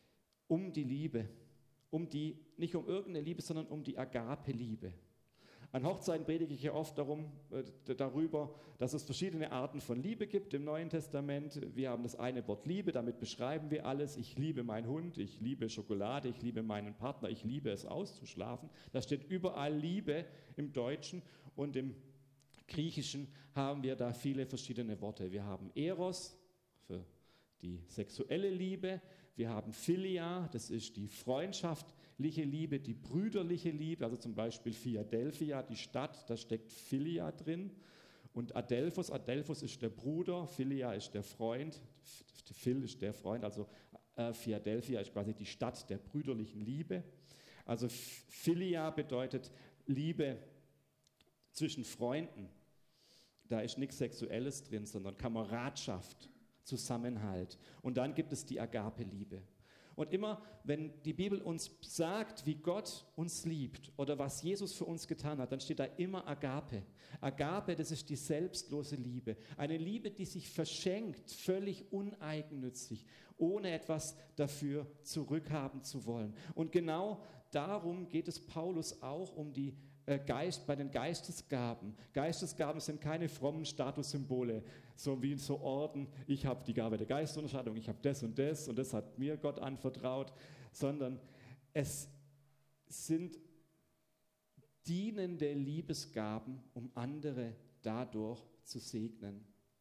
um die Liebe, nicht um irgendeine Liebe, sondern um die Agape-Liebe. An Hochzeiten predige ich ja oft darüber, dass es verschiedene Arten von Liebe gibt im Neuen Testament. Wir haben das eine Wort Liebe, damit beschreiben wir alles. Ich liebe meinen Hund, ich liebe Schokolade, ich liebe meinen Partner, ich liebe es auszuschlafen. Da steht überall Liebe im Deutschen, und im Griechischen haben wir da viele verschiedene Worte. Wir haben Eros für die sexuelle Liebe, wir haben Philia, das ist die freundschaftliche Liebe, die brüderliche Liebe, also zum Beispiel Philadelphia, die Stadt, da steckt Philia drin. Und Adelphos ist der Bruder, Philia ist der Freund, Phil ist der Freund, also Philadelphia ist quasi die Stadt der brüderlichen Liebe. Also Philia bedeutet Liebe zwischen Freunden. Da ist nichts Sexuelles drin, sondern Kameradschaft, Zusammenhalt. Und dann gibt es die Agape-Liebe. Und immer, wenn die Bibel uns sagt, wie Gott uns liebt oder was Jesus für uns getan hat, dann steht da immer Agape. Agape, das ist die selbstlose Liebe. Eine Liebe, die sich verschenkt, völlig uneigennützig, ohne etwas dafür zurückhaben zu wollen. Und genau darum geht es Paulus auch bei den Geistesgaben. Geistesgaben sind keine frommen Statussymbole, so wie so Orden, ich habe die Gabe der Geistunterscheidung, ich habe das und das hat mir Gott anvertraut, sondern es sind dienende Liebesgaben, um andere dadurch zu segnen.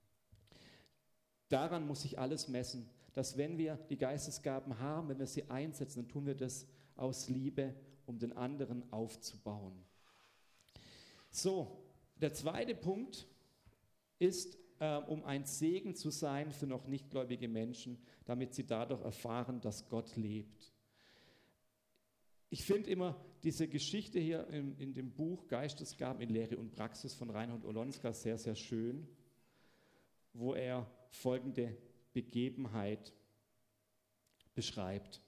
Daran muss sich alles messen, dass wenn wir die Geistesgaben haben, wenn wir sie einsetzen, dann tun wir das aus Liebe, um den anderen aufzubauen. So, der zweite Punkt ist, um ein Segen zu sein für noch nicht gläubige Menschen, damit sie dadurch erfahren, dass Gott lebt. Ich finde immer diese Geschichte hier in dem Buch Geistesgaben in Lehre und Praxis von Reinhold Olonska sehr, sehr schön, wo er folgende Begebenheit beschreibt.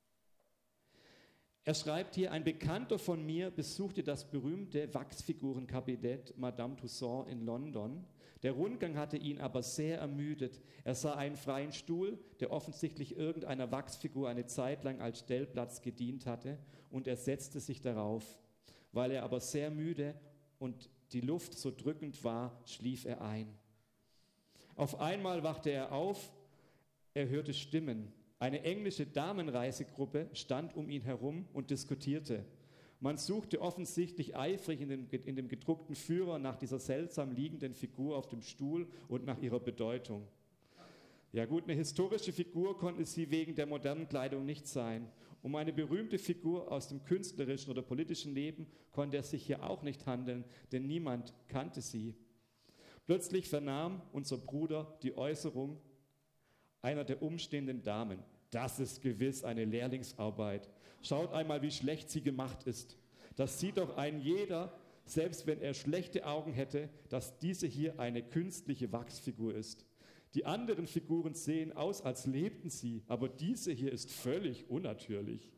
Er schreibt hier, ein Bekannter von mir besuchte das berühmte Wachsfigurenkabinett Madame Tussauds in London. Der Rundgang hatte ihn aber sehr ermüdet. Er sah einen freien Stuhl, der offensichtlich irgendeiner Wachsfigur eine Zeit lang als Stellplatz gedient hatte, und er setzte sich darauf. Weil er aber sehr müde und die Luft so drückend war, schlief er ein. Auf einmal wachte er auf, er hörte Stimmen. Eine englische Damenreisegruppe stand um ihn herum und diskutierte. Man suchte offensichtlich eifrig in dem gedruckten Führer nach dieser seltsam liegenden Figur auf dem Stuhl und nach ihrer Bedeutung. Ja gut, eine historische Figur konnte sie wegen der modernen Kleidung nicht sein. Um eine berühmte Figur aus dem künstlerischen oder politischen Leben konnte es sich hier auch nicht handeln, denn niemand kannte sie. Plötzlich vernahm unser Bruder die Äußerung einer der umstehenden Damen: Das ist gewiss eine Lehrlingsarbeit. Schaut einmal, wie schlecht sie gemacht ist. Das sieht doch ein jeder, selbst wenn er schlechte Augen hätte, dass diese hier eine künstliche Wachsfigur ist. Die anderen Figuren sehen aus, als lebten sie, aber diese hier ist völlig unnatürlich.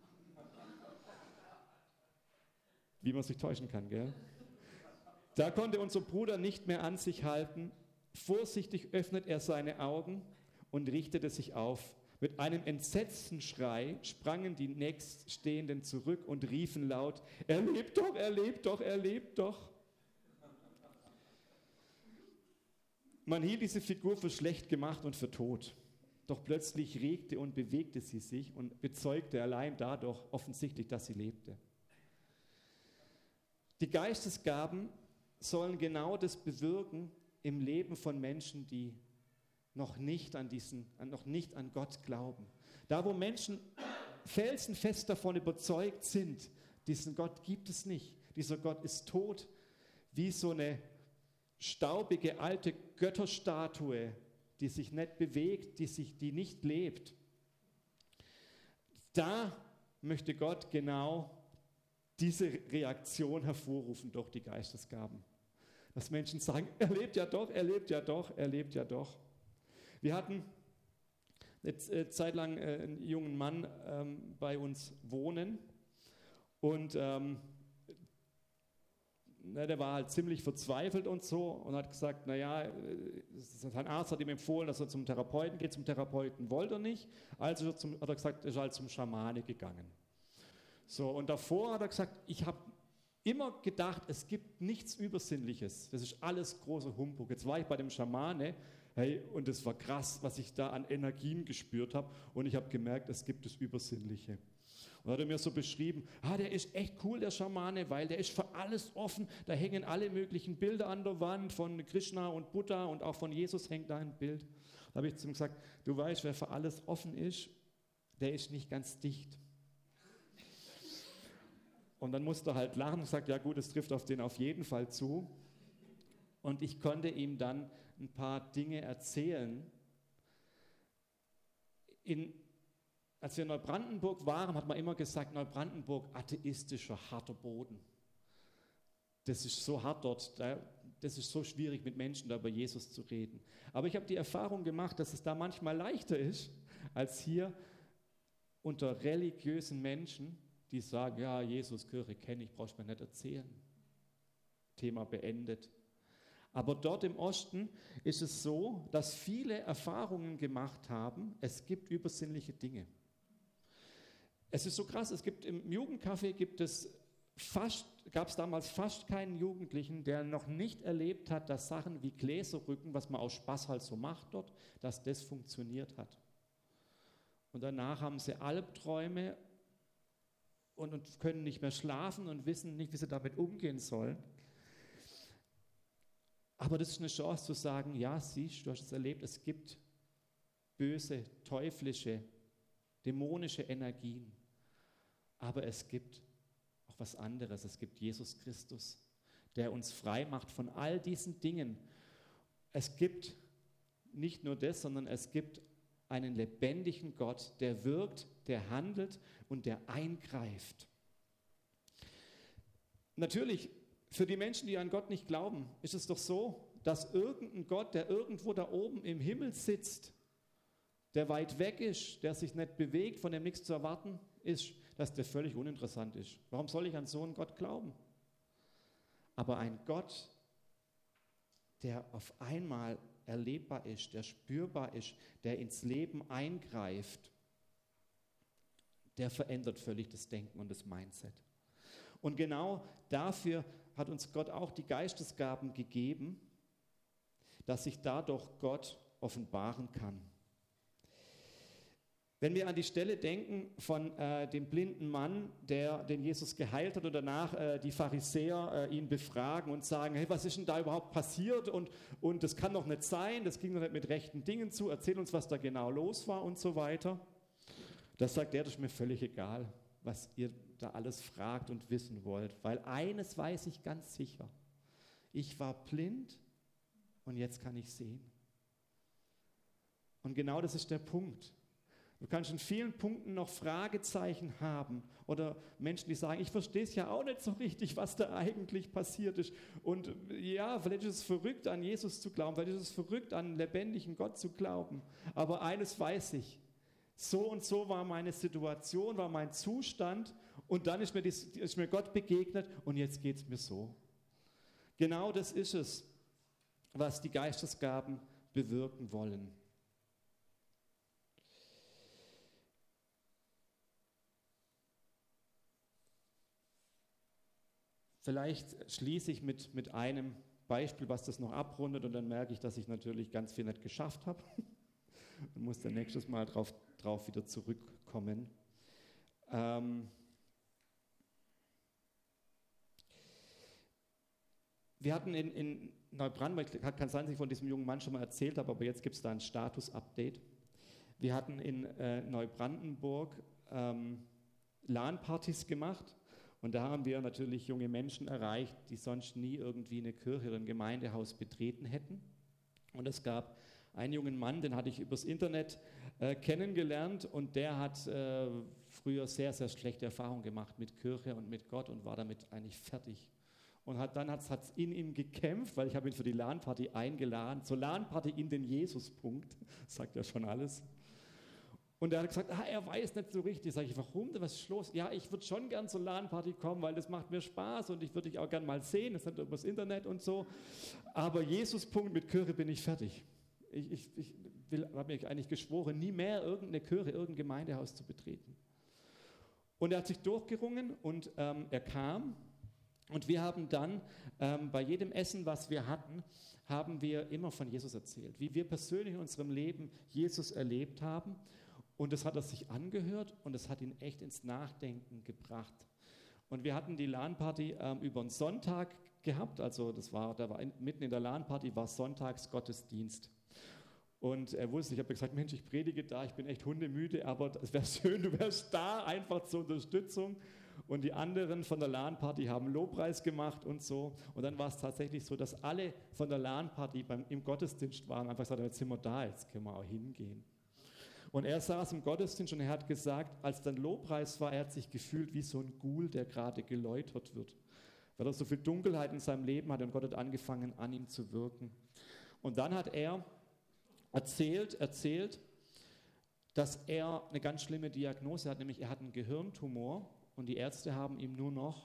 Wie man sich täuschen kann, gell? Da konnte unser Bruder nicht mehr an sich halten. Vorsichtig öffnet er seine Augen und richtete sich auf. Mit einem entsetzten Schrei sprangen die Nächststehenden zurück und riefen laut: Er lebt doch, er lebt doch, er lebt doch. Man hielt diese Figur für schlecht gemacht und für tot. Doch plötzlich regte und bewegte sie sich und bezeugte allein dadurch offensichtlich, dass sie lebte. Die Geistesgaben sollen genau das bewirken im Leben von Menschen, die noch nicht an Gott glauben. Da, wo Menschen felsenfest davon überzeugt sind, diesen Gott gibt es nicht, dieser Gott ist tot, wie so eine staubige alte Götterstatue, die sich nicht bewegt, die nicht lebt. Da möchte Gott genau diese Reaktion hervorrufen durch die Geistesgaben. Dass Menschen sagen: Er lebt ja doch, er lebt ja doch, er lebt ja doch. Wir hatten eine Zeit lang einen jungen Mann bei uns wohnen und der war halt ziemlich verzweifelt und so und hat gesagt, naja, sein Arzt hat ihm empfohlen, dass er zum Therapeuten geht. Zum Therapeuten wollte er nicht, also hat er gesagt, er ist halt zum Schamane gegangen. So, und davor hat er gesagt, ich habe immer gedacht, es gibt nichts Übersinnliches. Das ist alles großer Humbug. Jetzt war ich bei dem Schamane, hey, und es war krass, was ich da an Energien gespürt habe. Und ich habe gemerkt, es gibt das Übersinnliche. Und hat er mir so beschrieben, der ist echt cool, der Schamane, weil der ist für alles offen. Da hängen alle möglichen Bilder an der Wand von Krishna und Buddha und auch von Jesus hängt da ein Bild. Da habe ich zu ihm gesagt, du weißt, wer für alles offen ist, der ist nicht ganz dicht. Und dann musste er halt lachen und sagt, ja gut, es trifft auf den auf jeden Fall zu. Und ich konnte ihm dann ein paar Dinge erzählen. Als wir in Neubrandenburg waren, hat man immer gesagt, Neubrandenburg, atheistischer, harter Boden. Das ist so hart dort, das ist so schwierig mit Menschen da über Jesus zu reden. Aber ich habe die Erfahrung gemacht, dass es da manchmal leichter ist, als hier unter religiösen Menschen, die sagen, ja, Jesus, Kirche kenne ich, brauchst du mir nicht erzählen. Thema beendet. Aber dort im Osten ist es so, dass viele Erfahrungen gemacht haben, es gibt übersinnliche Dinge. Es ist so krass, es gibt im Jugendcafé gab es damals fast keinen Jugendlichen, der noch nicht erlebt hat, dass Sachen wie Gläserrücken, was man aus Spaß halt so macht dort, dass das funktioniert hat. Und danach haben sie Albträume und können nicht mehr schlafen und wissen nicht, wie sie damit umgehen sollen. Aber das ist eine Chance zu sagen, ja, siehst du, hast es erlebt, es gibt böse, teuflische, dämonische Energien. Aber es gibt auch was anderes. Es gibt Jesus Christus, der uns frei macht von all diesen Dingen. Es gibt nicht nur das, sondern es gibt einen lebendigen Gott, der wirkt, der handelt und der eingreift. Natürlich, für die Menschen, die an Gott nicht glauben, ist es doch so, dass irgendein Gott, der irgendwo da oben im Himmel sitzt, der weit weg ist, der sich nicht bewegt, von dem nichts zu erwarten ist, dass der völlig uninteressant ist. Warum soll ich an so einen Gott glauben? Aber ein Gott, der auf einmal erlebbar ist, der spürbar ist, der ins Leben eingreift, der verändert völlig das Denken und das Mindset. Und genau dafür hat uns Gott auch die Geistesgaben gegeben, dass sich dadurch Gott offenbaren kann. Wenn wir an die Stelle denken von dem blinden Mann, den Jesus geheilt hat und danach die Pharisäer ihn befragen und sagen, hey, was ist denn da überhaupt passiert und das kann doch nicht sein, das ging doch nicht mit rechten Dingen zu, erzähl uns, was da genau los war und so weiter. Das sagt er, das ist mir völlig egal, was ihr da alles fragt und wissen wollt, weil eines weiß ich ganz sicher, ich war blind und jetzt kann ich sehen. Und genau das ist der Punkt. Du kannst in vielen Punkten noch Fragezeichen haben oder Menschen, die sagen, ich verstehe es ja auch nicht so richtig, was da eigentlich passiert ist. Und ja, vielleicht ist es verrückt, an Jesus zu glauben, vielleicht ist es verrückt, an einen lebendigen Gott zu glauben. Aber eines weiß ich, so und so war meine Situation, war mein Zustand und dann ist mir Gott begegnet und jetzt geht es mir so. Genau das ist es, was die Geistesgaben bewirken wollen. Vielleicht schließe ich mit einem Beispiel, was das noch abrundet und dann merke ich, dass ich natürlich ganz viel nicht geschafft habe und muss dann nächstes Mal drauf wieder zurückkommen. Wir hatten in Neubrandenburg, kann sein, dass ich von diesem jungen Mann schon mal erzählt habe, aber jetzt gibt es da ein Status-Update. Wir hatten in Neubrandenburg LAN-Partys gemacht. Und da haben wir natürlich junge Menschen erreicht, die sonst nie irgendwie eine Kirche oder ein Gemeindehaus betreten hätten. Und es gab einen jungen Mann, den hatte ich übers Internet kennengelernt und der hat früher sehr, sehr schlechte Erfahrungen gemacht mit Kirche und mit Gott und war damit eigentlich fertig. Und dann hat es in ihm gekämpft, weil ich habe ihn für die LAN-Party eingeladen, zur LAN-Party in den Jesus-Punkt, sagt ja schon alles. Und er hat gesagt, er weiß nicht so richtig. Sag ich, warum? Was ist los? Ja, ich würde schon gern zur LAN-Party kommen, weil das macht mir Spaß und ich würde dich auch gern mal sehen. Das ist nicht übers Internet und so. Aber Jesus-Punkt mit Kirche bin ich fertig. Ich habe mir eigentlich geschworen, nie mehr irgendeine Kirche, irgendein Gemeindehaus zu betreten. Und er hat sich durchgerungen und er kam Und wir haben dann bei jedem Essen, was wir hatten, haben wir immer von Jesus erzählt, wie wir persönlich in unserem Leben Jesus erlebt haben. Und das hat er sich angehört und das hat ihn echt ins Nachdenken gebracht. Und wir hatten die LAN-Party über einen Sonntag gehabt, also mitten in der LAN-Party war sonntags Gottesdienst. Und er wusste, ich habe gesagt, Mensch, ich predige da, ich bin echt hundemüde, aber es wäre schön, du wärst da, einfach zur Unterstützung. Und die anderen von der LAN-Party haben Lobpreis gemacht und so. Und dann war es tatsächlich so, dass alle von der LAN-Party im Gottesdienst waren, einfach gesagt, jetzt sind wir da, jetzt können wir auch hingehen. Und er saß im Gottesdienst und er hat gesagt, als dann Lobpreis war, er hat sich gefühlt wie so ein Ghoul, der gerade geläutert wird. Weil er so viel Dunkelheit in seinem Leben hatte und Gott hat angefangen, an ihm zu wirken. Und dann hat er erzählt, dass er eine ganz schlimme Diagnose hat, nämlich er hat einen Gehirntumor und die Ärzte haben ihm nur noch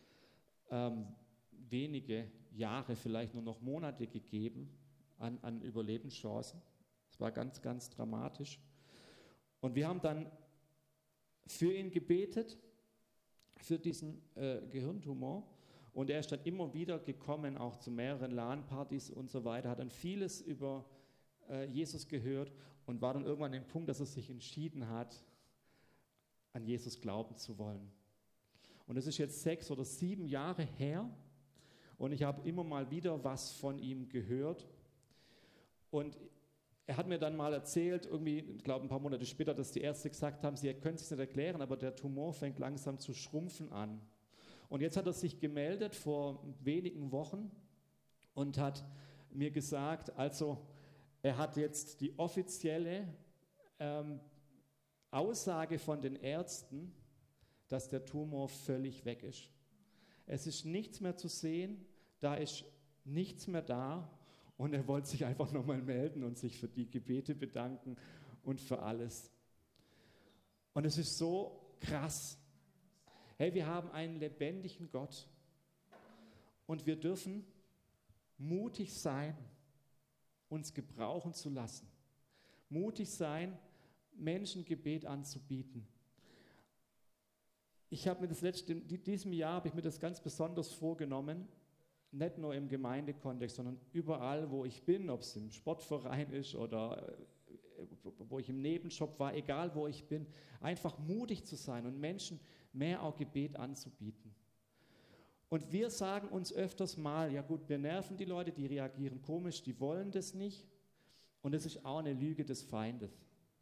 wenige Jahre, vielleicht nur noch Monate gegeben an Überlebenschancen. Das war ganz, ganz dramatisch. Und wir haben dann für ihn gebetet, für diesen Gehirntumor. Und er ist dann immer wieder gekommen, auch zu mehreren LAN-Partys und so weiter, hat dann vieles über Jesus gehört und war dann irgendwann an dem Punkt, dass er sich entschieden hat, an Jesus glauben zu wollen. Und das ist jetzt 6 oder 7 Jahre her und ich habe immer mal wieder was von ihm gehört. Und er hat mir dann mal erzählt, irgendwie, ich glaube ein paar Monate später, dass die Ärzte gesagt haben, sie können es nicht erklären, aber der Tumor fängt langsam zu schrumpfen an. Und jetzt hat er sich gemeldet vor wenigen Wochen und hat mir gesagt, also er hat jetzt die offizielle Aussage von den Ärzten, dass der Tumor völlig weg ist. Es ist nichts mehr zu sehen, da ist nichts mehr da. Und er wollte sich einfach nochmal melden und sich für die Gebete bedanken und für alles. Und es ist so krass. Hey, wir haben einen lebendigen Gott. Und wir dürfen mutig sein, uns gebrauchen zu lassen. Mutig sein, Menschen Gebet anzubieten. Ich habe mir diesem Jahr habe ich mir das ganz besonders vorgenommen, nicht nur im Gemeindekontext, sondern überall, wo ich bin, ob es im Sportverein ist oder wo ich im Nebenjob war, egal wo ich bin, einfach mutig zu sein und Menschen mehr auch Gebet anzubieten. Und wir sagen uns öfters mal, ja gut, wir nerven die Leute, die reagieren komisch, die wollen das nicht. Und das ist auch eine Lüge des Feindes.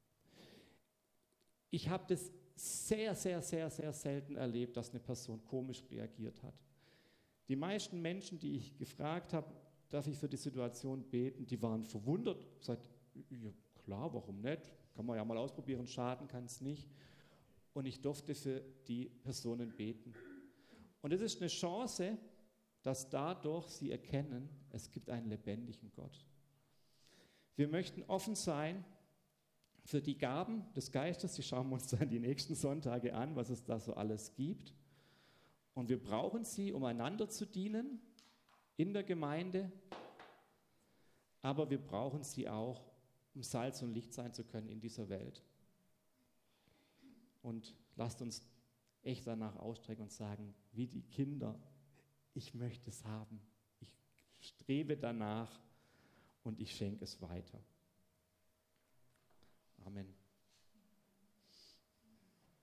Ich habe das sehr, sehr, sehr, sehr selten erlebt, dass eine Person komisch reagiert hat. Die meisten Menschen, die ich gefragt habe, darf ich für die Situation beten, die waren verwundert, gesagt, ja klar, warum nicht? Kann man ja mal ausprobieren, schaden kann es nicht. Und ich durfte für die Personen beten. Und es ist eine Chance, dass dadurch sie erkennen, es gibt einen lebendigen Gott. Wir möchten offen sein für die Gaben des Geistes, die schauen wir uns dann die nächsten Sonntage an, was es da so alles gibt. Und wir brauchen sie, um einander zu dienen in der Gemeinde, aber wir brauchen sie auch, um Salz und Licht sein zu können in dieser Welt. Und lasst uns echt danach ausstrecken und sagen, wie die Kinder, ich möchte es haben, ich strebe danach und ich schenke es weiter. Amen.